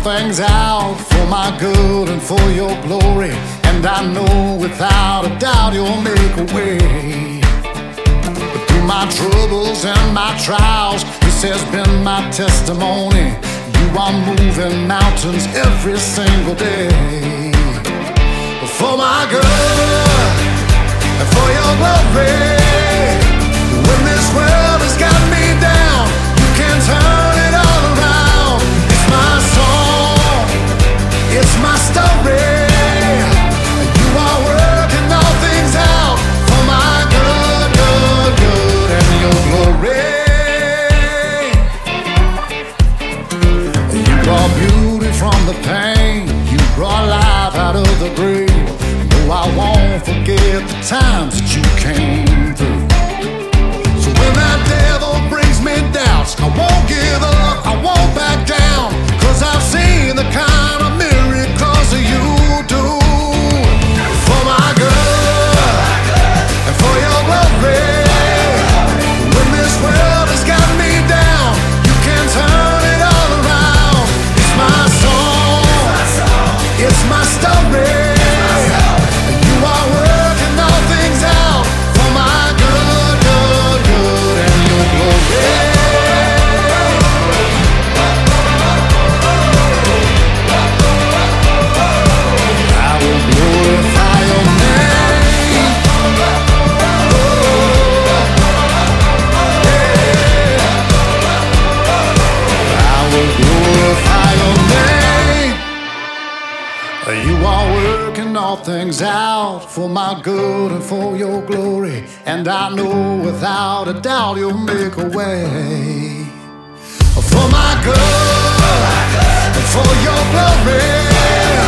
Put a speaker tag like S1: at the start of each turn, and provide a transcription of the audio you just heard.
S1: things out for my good and for your glory. And I know without a doubt you'll make a way. But through my troubles and my trials, this has been my testimony. You are moving mountains every single day. For my good and for your glory. When this world has got me down, you can turn it all around. It's my song, it's my story. You are working all things out for my good, good, good and your glory. You brought beauty from the pain, you brought life out of the grave. No, I won't forget the times that you came through. So when that devil brings me doubts, I won't give up, I won't back down. 'Cause I've seen the kind of miracles that you do. For my good and for your glory. When this world has got me down, you can turn it all around. It's my song, it's my story. You are working all things out for my good, good, good and your glory. I will glorify your name. I will glorify your name. You are working all things out for my good and for your glory. And I know without a doubt you'll make a way. For my good and for your glory.